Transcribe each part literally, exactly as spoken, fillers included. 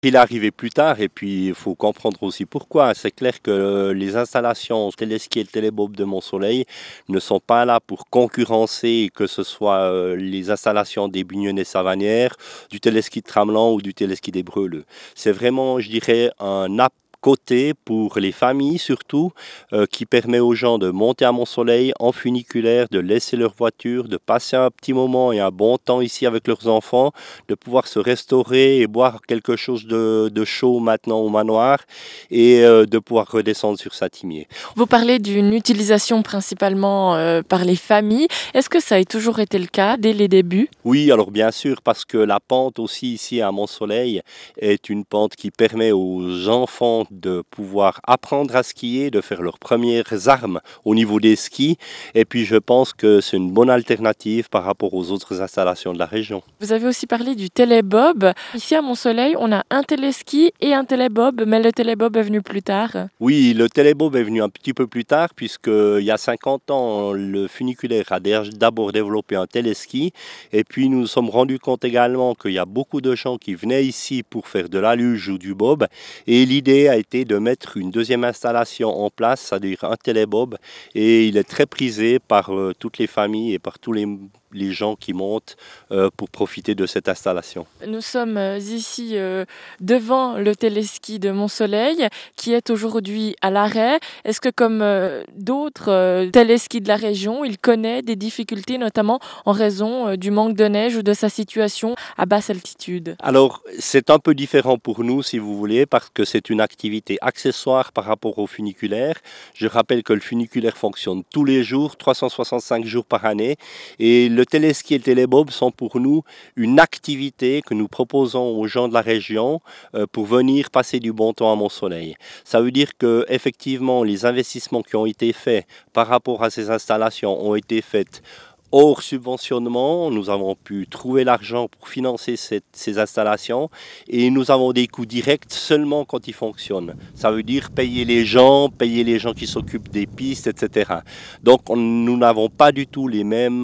Il est arrivé plus tard et puis il faut comprendre aussi pourquoi. C'est clair que les installations téléski et télébob de Mont-Soleil ne sont pas là pour concurrencer que ce soit euh, les installations des Bugnonnet Savanières, du téléski de Tramelan ou du téléski des Breuleux. C'est vraiment, je dirais, un apport côté pour les familles surtout, euh, qui permet aux gens de monter à Mont-Soleil en funiculaire, de laisser leur voiture, de passer un petit moment et un bon temps ici avec leurs enfants, de pouvoir se restaurer et boire quelque chose de, de chaud maintenant au manoir et euh, de pouvoir redescendre sur Saint-Imier. Vous parlez d'une utilisation principalement euh, par les familles. Est-ce que ça a toujours été le cas dès les débuts? Oui, alors bien sûr, parce que la pente aussi ici à Mont-Soleil est une pente qui permet aux enfants de pouvoir apprendre à skier, de faire leurs premières armes au niveau des skis. Et puis je pense que c'est une bonne alternative par rapport aux autres installations de la région. Vous avez aussi parlé du télébob. Ici à Mont-Soleil, on a un téléski et un télébob, mais le télébob est venu plus tard. Oui, le télébob est venu un petit peu plus tard, puisqu'il y a cinquante ans, le funiculaire a d'abord développé un téléski. Et puis nous nous sommes rendus compte également qu'il y a beaucoup de gens qui venaient ici pour faire de la luge ou du bob. Et l'idée a été de mettre une deuxième installation en place, c'est-à-dire un télébob. Et il est très prisé par euh, toutes les familles et par tous les les gens qui montent euh, pour profiter de cette installation. Nous sommes ici euh, devant le téléski de Mont-Soleil qui est aujourd'hui à l'arrêt. Est-ce que comme euh, d'autres euh, téléskis de la région, il connaît des difficultés notamment en raison euh, du manque de neige ou de sa situation à basse altitude? Alors c'est un peu différent pour nous si vous voulez parce que c'est une activité accessoire par rapport au funiculaire. Je rappelle que le funiculaire fonctionne tous les jours, trois cent soixante-cinq jours par année et le Le téléski et le télébob sont pour nous une activité que nous proposons aux gens de la région euh, pour venir passer du bon temps à Mont-Soleil. Ça veut dire que effectivement les investissements qui ont été faits par rapport à ces installations ont été faits hors subventionnement. Nous avons pu trouver l'argent pour financer cette, ces installations et nous avons des coûts directs seulement quand ils fonctionnent. Ça veut dire payer les gens, payer les gens qui s'occupent des pistes, et cetera. Donc on, nous n'avons pas du tout les mêmes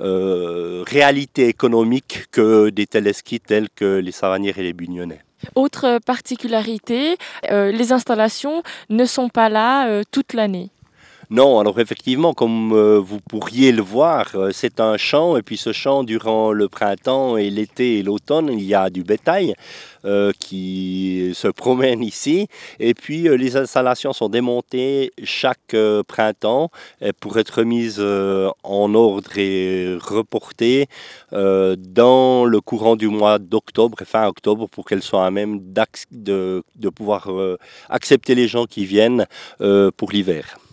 euh, réalités économiques que des téléskis tels que les Savanières et les Bugnonnet. Autre particularité, euh, les installations ne sont pas là euh, toute l'année. Non, alors effectivement, comme euh, vous pourriez le voir, euh, c'est un champ, et puis ce champ, durant le printemps et l'été et l'automne, il y a du bétail euh, qui se promène ici, et puis euh, les installations sont démontées chaque euh, printemps euh, pour être mises euh, en ordre et reportées euh, dans le courant du mois d'octobre, fin octobre, pour qu'elles soient à même de, de pouvoir euh, accepter les gens qui viennent euh, pour l'hiver.